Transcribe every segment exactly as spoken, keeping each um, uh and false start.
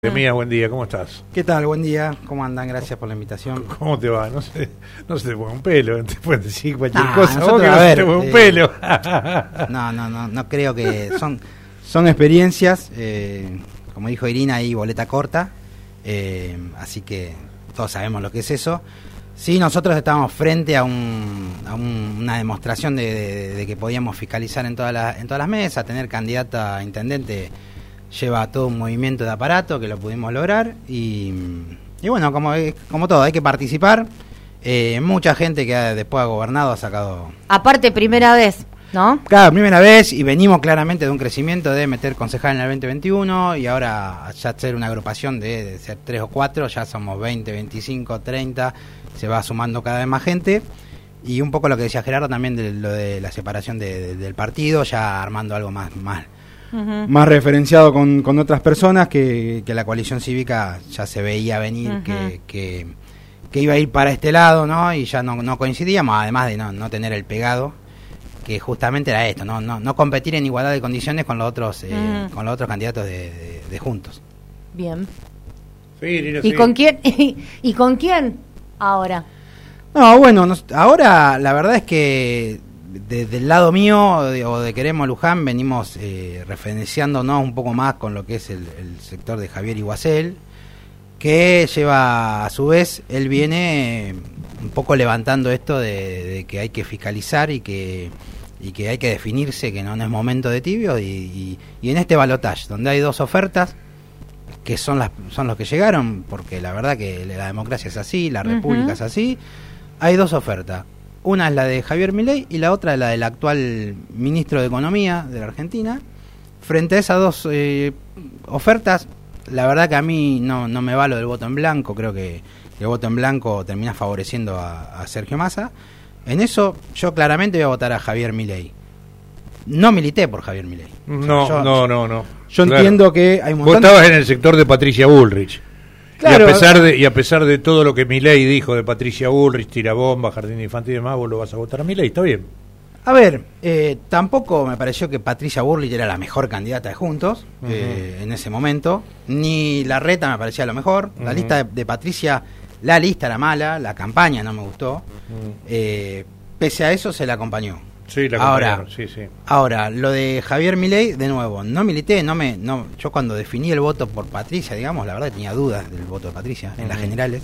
Mía, buen día, ¿cómo estás? ¿Qué tal? Buen día, ¿cómo andan? Gracias por la invitación. ¿Cómo te va? No sé, no se te pone un pelo, te pueden decir cualquier Nah, cosa, nosotros, vos que a no ver, se te pone eh, un pelo. No, no, no, no creo que... Son, son experiencias, eh, como dijo Irina, ahí boleta corta, eh, así que todos sabemos lo que es eso. Sí, nosotros estábamos frente a, un, a un, una demostración de, de, de que podíamos fiscalizar en, toda la, en todas las mesas, tener candidata a intendente... Lleva todo un movimiento de aparato que lo pudimos lograr y, y bueno, como, como todo, hay que participar. Eh, mucha gente que ha, después ha gobernado ha sacado... Aparte, primera vez, ¿no? Claro, primera vez, y venimos claramente de un crecimiento de meter concejal en el veinte veintiuno y ahora ya ser una agrupación de, de ser tres o cuatro, ya somos veinte, veinticinco, treinta, se va sumando cada vez más gente. Y un poco lo que decía Gerardo también de lo de la separación de, de, del partido, ya armando algo más... más Uh-huh. más referenciado con, con otras personas, que, que la coalición cívica ya se veía venir, uh-huh. que, que, que iba a ir para este lado, ¿no? Y ya no, no coincidíamos, además de no, no tener el pegado, que justamente era esto, no, no, no competir en igualdad de condiciones con los otros, eh, uh-huh. con los otros candidatos de, de, de Juntos. Bien. Sí, Irina, ¿Y sí. con quién? ¿Y con quién ahora? No, bueno, nos, ahora la verdad es que de, del lado mío de, o de Queremos Luján venimos eh, referenciándonos un poco más con lo que es el, el sector de Javier Iguacel, que lleva a su vez, él viene eh, un poco levantando esto de, de que hay que fiscalizar y que y que hay que definirse, que no, no es momento de tibio, y, y, y en este balotaje donde hay dos ofertas que son las son los que llegaron, porque la verdad que la democracia es así, la república uh-huh. es así, hay dos ofertas. Una es la de Javier Milei y la otra es la del actual ministro de Economía de la Argentina. Frente a esas dos eh, ofertas, la verdad que a mí no, no me va lo del voto en blanco. Creo que el voto en blanco termina favoreciendo a, a Sergio Massa. En eso yo claramente voy a votar a Javier Milei. No milité por Javier Milei. No, yo, no, no, no. Yo claro. entiendo que hay un montón... Vos estabas en el sector de Patricia Bullrich. Claro. Y a pesar de y a pesar de todo lo que Milei dijo de Patricia Bullrich, tirabomba, jardín infantil y demás, vos lo vas a votar a Milei, está bien. A ver, eh, tampoco me pareció que Patricia Bullrich era la mejor candidata de Juntos uh-huh. eh, en ese momento, ni Larreta me parecía lo mejor. Uh-huh. La lista de, de Patricia, la lista era mala, la campaña no me gustó. Uh-huh. Eh, pese a eso se la acompañó. Sí, la ahora, sí, sí. Ahora, lo de Javier Milei, de nuevo, no milité, no me, no, yo cuando definí el voto por Patricia, digamos, la verdad tenía dudas del voto de Patricia uh-huh. en las generales.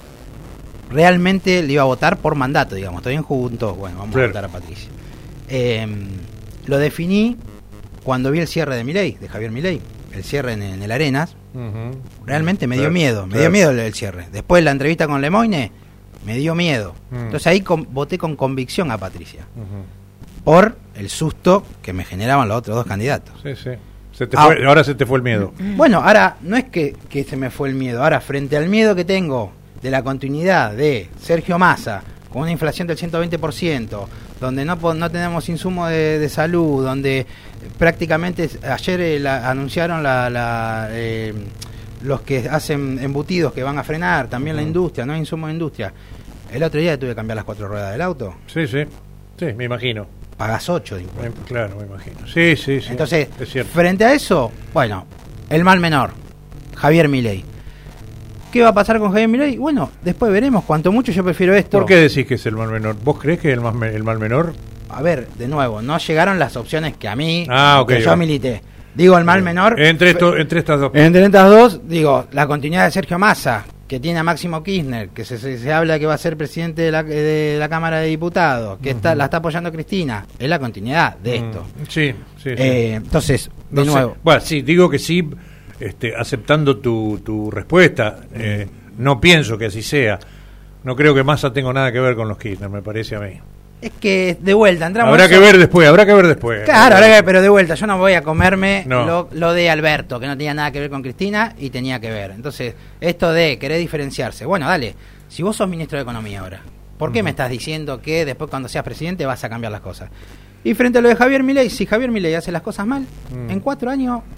Realmente le iba a votar por mandato, digamos, estoy en Juntos, bueno, vamos claro. a votar a Patricia. Eh, lo definí cuando vi el cierre de Milei, de Javier Milei, el cierre en, en el Arenas. Uh-huh. Realmente me claro, dio miedo, me claro. dio miedo el, el cierre. Después la entrevista con Lemoyne, me dio miedo. Uh-huh. Entonces ahí con, voté con convicción a Patricia. Uh-huh. Por el susto que me generaban los otros dos candidatos. Sí, sí. Se te fue, ah, ahora se te fue el miedo. Bueno, ahora no es que, que se me fue el miedo. Ahora, frente al miedo que tengo de la continuidad de Sergio Massa, con una inflación del ciento veinte por ciento, donde no, no tenemos insumo de, de salud, donde prácticamente ayer eh, la, anunciaron la, la, eh, los que hacen embutidos que van a frenar, también uh-huh. la industria, no hay insumo de industria. El otro día tuve que cambiar las cuatro ruedas del auto. Sí, sí, sí, me imagino. Pagas ocho de impuestos. Claro, me imagino. Sí, sí, sí. Entonces, frente a eso, bueno, el mal menor, Javier Milei. ¿Qué va a pasar con Javier Milei? Bueno, después veremos. Cuanto mucho yo prefiero esto. ¿Por qué decís que es el mal menor? ¿Vos creés que es el, más me- el mal menor? A ver, de nuevo, no llegaron las opciones que a mí, ah, okay, que yo va. milité. Digo, el mal menor. Entre, esto, entre estas dos. Entre estas dos, digo, la continuidad de Sergio Massa, que tiene a Máximo Kirchner, que se, se, se habla que va a ser presidente de la, de la Cámara de Diputados, que uh-huh. está, la está apoyando Cristina, es la continuidad de esto. Mm, sí, sí, sí. Eh, entonces, de no nuevo. Sé. Bueno, sí, digo que sí, este, aceptando tu, tu respuesta, eh, no pienso que así sea. No creo que Massa tenga nada que ver con los Kirchner, me parece a mí. Es que, de vuelta, entramos... Habrá que ver después, habrá que ver después. Claro, habrá que ver, pero de vuelta, yo no voy a comerme no. lo, lo de Alberto, que no tenía nada que ver con Cristina y tenía que ver. Entonces, esto de querer diferenciarse, bueno, dale, si vos sos ministro de Economía ahora, ¿por qué uh-huh. me estás diciendo que después cuando seas presidente vas a cambiar las cosas? Y frente a lo de Javier Milei, si Javier Milei hace las cosas mal, uh-huh. en cuatro años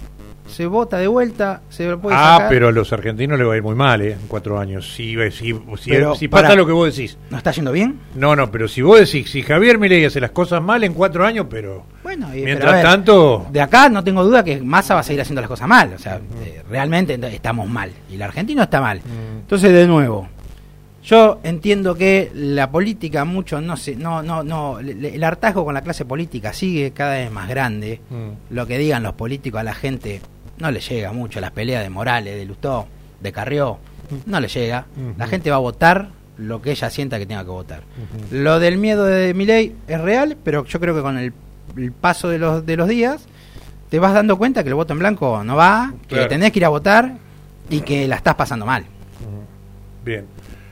se vota de vuelta, se lo puede Ah, sacar. pero a los argentinos les va a ir muy mal, ¿eh? En cuatro años. Si, si, si, Pero, si pasa pará. lo que vos decís. ¿No está yendo bien? No, no, pero si vos decís, si Javier Milei hace las cosas mal en cuatro años, pero... Bueno, y, Mientras pero a ver, tanto... de acá no tengo duda que Massa va a seguir haciendo las cosas mal. O sea, uh-huh. eh, realmente estamos mal. Y el argentino está mal. Uh-huh. Entonces, de nuevo, yo entiendo que la política mucho no sé, no, no, no, el hartazgo con la clase política sigue cada vez más grande. Uh-huh. Lo que digan los políticos a la gente no le llega mucho. Las peleas de Morales, de Lustó, de Carrió, no le llega. Uh-huh. La gente va a votar lo que ella sienta que tenga que votar. Uh-huh. Lo del miedo de Milei es real, pero yo creo que con el, el paso de los de los días te vas dando cuenta que el voto en blanco no va, claro. Que tenés que ir a votar y que la estás pasando mal. Uh-huh. Bien.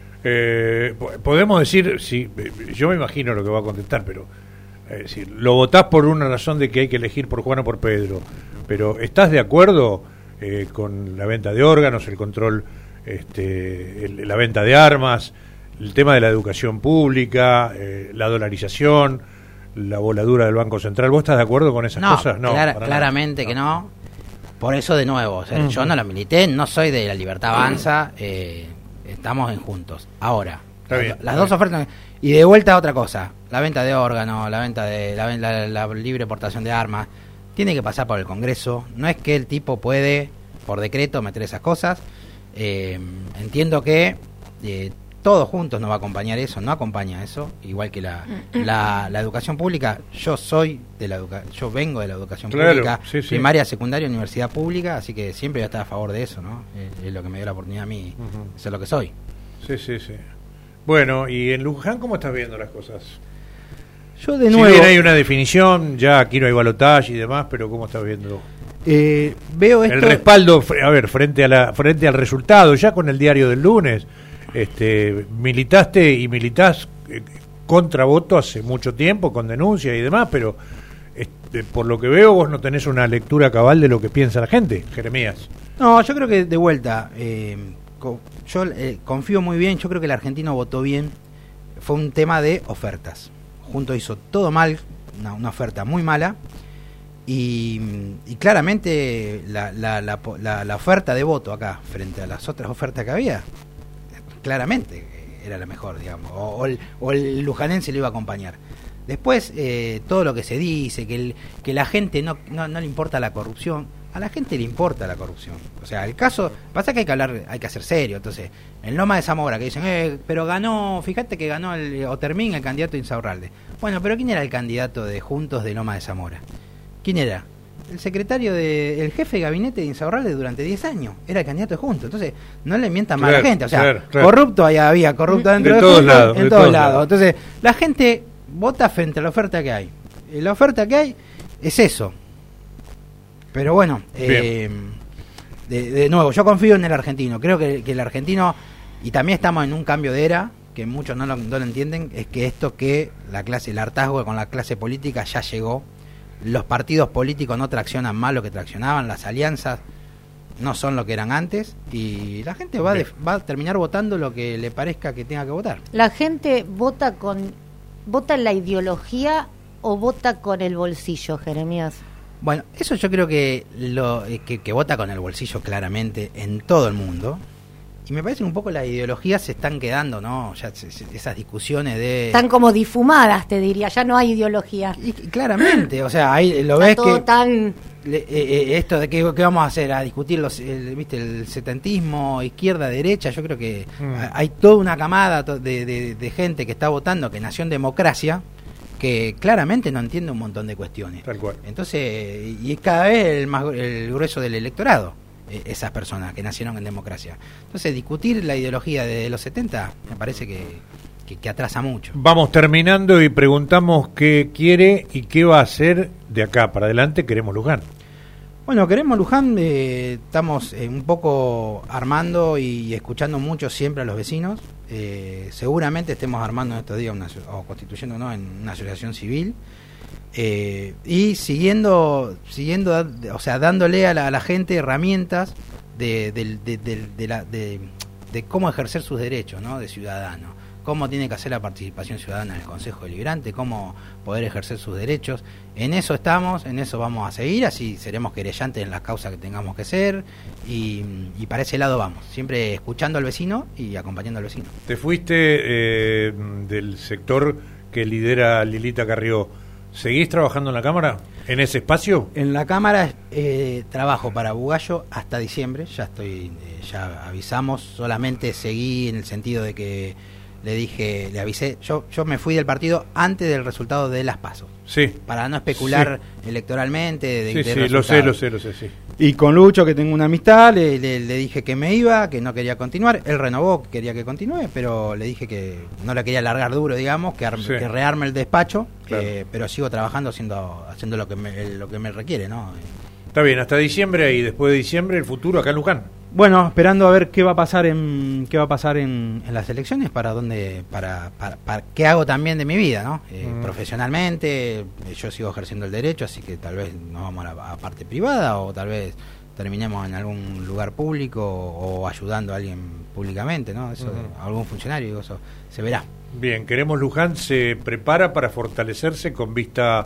Eh, podemos decir, sí, yo me imagino lo que va a contestar, pero eh, si lo votás por una razón de que hay que elegir por Juan o por Pedro, pero ¿estás de acuerdo eh, con la venta de órganos, el control, este, el, la venta de armas, el tema de la educación pública, eh, la dolarización, la voladura del Banco Central? ¿Vos estás de acuerdo con esas no, cosas? No, clara, claramente no. que no. Por eso, de nuevo, o sea, uh-huh. yo no lo milité, no soy de la Libertad Avanza, eh, estamos en juntos. Ahora, bien, las dos bien. ofertas. Y de vuelta a otra cosa, la venta de órganos, la venta de la, la, la libre portación de armas, tiene que pasar por el Congreso. No es que el tipo puede, por decreto, meter esas cosas. Eh, entiendo que eh, todos juntos nos va a acompañar eso, no acompaña eso, igual que la, la, la educación pública. Yo soy de la educa yo vengo de la educación claro, pública, sí, sí. primaria, secundaria, universidad pública, así que siempre voy a estar a favor de eso, ¿no? Es, es lo que me dio la oportunidad a mí, uh-huh. Eso es lo que soy. Sí, sí, sí. Bueno, ¿y en Luján cómo estás viendo las cosas? Yo de nuevo... Si bien hay una definición, ya aquí no hay balotaje y demás, pero ¿cómo estás viendo? Eh, veo esto... El respaldo, a ver, frente a la frente al resultado, ya con el diario del lunes, este, militaste y militás eh, contra voto hace mucho tiempo, con denuncias y demás, pero este, por lo que veo vos no tenés una lectura cabal de lo que piensa la gente, Jeremías. No, yo creo que de vuelta, eh, co yo eh, confío muy bien, yo creo que el argentino votó bien, fue un tema de ofertas. Juntos hizo todo mal, una, una oferta muy mala, y, y claramente la, la, la, la, la oferta de voto acá, frente a las otras ofertas que había, claramente era la mejor, digamos, o, o, el, o el lujanense le iba a acompañar. Después, eh, todo lo que se dice, que, el, que la gente no, no, no le importa la corrupción, a la gente le importa la corrupción. O sea, el caso, pasa que hay que hablar, hay que hacer serio. Entonces, en Loma de Zamora, que dicen, eh, pero ganó, fíjate que ganó el Otermín, el candidato de Insaurralde. Bueno, pero ¿quién era el candidato de Juntos de Loma de Zamora? ¿Quién era? El secretario de, el jefe de gabinete de Insaurralde durante diez años, era el candidato de Juntos. Entonces, no le mientan claro, mal a la gente. O sea, claro, claro. corrupto ahí había, corrupto dentro de, de, de todos Juntos, lados, en de todos todos lados. lados. Entonces, la gente vota frente a la oferta que hay. Y la oferta que hay es eso. Pero bueno, eh, de, de nuevo, yo confío en el argentino. Creo que, que el argentino, y también estamos en un cambio de era, que muchos no lo, no lo entienden, es que esto que la clase, el hartazgo con la clase política ya llegó. Los partidos políticos no traccionan más lo que traccionaban, las alianzas no son lo que eran antes, y la gente va, de, va a terminar votando lo que le parezca que tenga que votar. La gente vota con vota en la ideología o vota con el bolsillo, Jeremías. Bueno, eso yo creo que lo que, que vota con el bolsillo claramente en todo el mundo. Y me parece que un poco las ideologías se están quedando, ¿no? Ya se, se, esas discusiones de... Están como difumadas, te diría, ya no hay ideología. Y, y claramente, o sea, ahí lo Está ves todo que... tan... Le, eh, eh, esto de qué, qué vamos a hacer, a discutir los, el, ¿viste? El setentismo, izquierda, derecha, yo creo que mm. hay toda una camada de, de, de gente que está votando, que nació en democracia, que claramente no entiende un montón de cuestiones. Tal cual. Entonces, y es cada vez el, más, el grueso del electorado, eh, esas personas que nacieron en democracia. Entonces, discutir la ideología de los setenta me parece que, que, que atrasa mucho. Vamos terminando y preguntamos qué quiere y qué va a hacer de acá para adelante. Queremos Luján. Bueno, queremos Luján, eh, estamos eh, un poco armando y escuchando mucho siempre a los vecinos. Eh, seguramente estemos armando en estos días una, o constituyendo, ¿no?, en una asociación civil, eh, y siguiendo, siguiendo, o sea, dándole a la, a la gente herramientas de, de, de, de, de, la, de, de cómo ejercer sus derechos, ¿no?, de ciudadano. cómo tiene que hacer la participación ciudadana en el Consejo Deliberante, cómo poder ejercer sus derechos. En eso estamos, en eso vamos a seguir, así seremos querellantes en las causas que tengamos que ser, y, y para ese lado vamos, siempre escuchando al vecino y acompañando al vecino. Te fuiste eh, del sector que lidera Lilita Carrió. ¿Seguís trabajando en la Cámara, en ese espacio? En la Cámara eh, trabajo para Bugallo hasta diciembre, ya estoy, eh, ya avisamos, solamente seguí en el sentido de que le dije, le avisé, yo yo me fui del partido antes del resultado de las PASO. Sí. Para no especular sí. electoralmente de, sí, de sí, resultados. lo sé, lo sé, lo sé, sí. Y con Lucho, que tengo una amistad, le, le, le dije que me iba, que no quería continuar. Él renovó, quería que continúe, pero le dije que no la quería largar duro, digamos, que, sí. que rearme el despacho, claro. eh, pero sigo trabajando haciendo haciendo lo que me, lo que me requiere, ¿no? Está bien, hasta diciembre y después de diciembre el futuro acá en Luján. Bueno, esperando a ver qué va a pasar en qué va a pasar en, en las elecciones, para dónde, para, para, para qué hago también de mi vida, ¿no? Eh, mm. Profesionalmente, eh, yo sigo ejerciendo el derecho, así que tal vez nos vamos a la a parte privada o tal vez terminemos en algún lugar público o, o ayudando a alguien públicamente, ¿no? Eso, mm. algún funcionario, eso se verá. Bien, Queremos Luján se prepara para fortalecerse con vista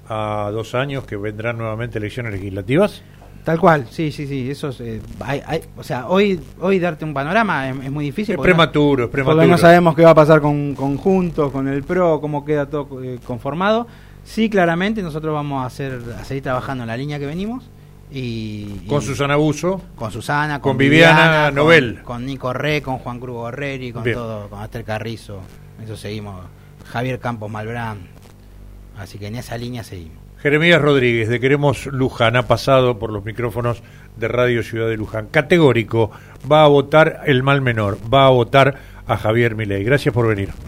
a dos años que vendrán nuevamente elecciones legislativas. Tal cual, sí, sí, sí, eso es, eh, hay, hay, o sea, hoy hoy darte un panorama es, es muy difícil. Es prematuro, no, es prematuro. Porque no sabemos qué va a pasar con, con Juntos, con el P R O, cómo queda todo eh, conformado. Sí, claramente nosotros vamos a hacer a seguir trabajando en la línea que venimos. Y, con y, Susana Buso. Con Susana, con, con Viviana, Viviana Nobel. Con, con Nico Re, con Juan Cruz Gorreri, con Bien. todo, con Esther Carrizo. Eso seguimos. Javier Campos Malbrán. Así que en esa línea seguimos. Jeremías Rodríguez, de Queremos Luján, ha pasado por los micrófonos de Radio Ciudad de Luján. Categórico, va a votar el mal menor, va a votar a Javier Milei. Gracias por venir.